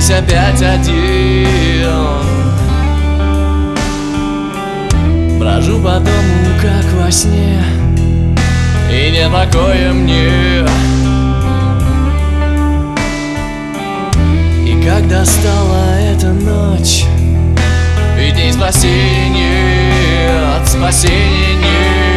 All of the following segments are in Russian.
здесь опять один. Брожу по дому, как во сне, и не покоя мне. И когда стала эта ночь, ведь дней спасения нет, спасения нет.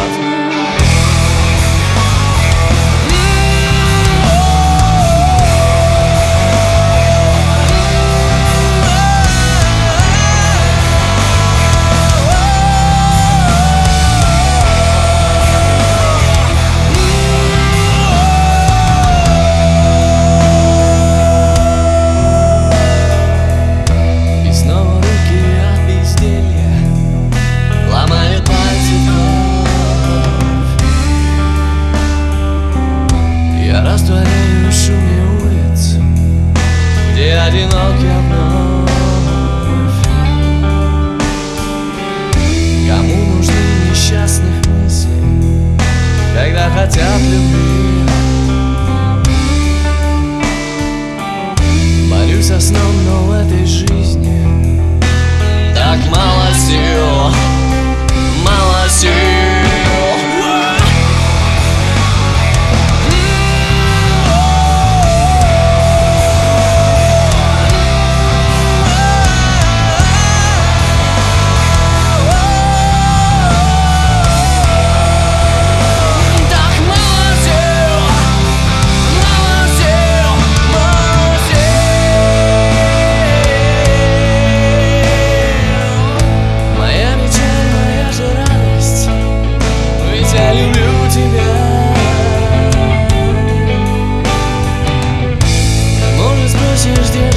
Растворяю в шуме улиц, где одинок я вновь. Кому нужны несчастных мысли, когда хотят любви? Борюсь со сном, но в этой жизни так мало сил, мало сил. Я люблю тебя. Может, спросишь, где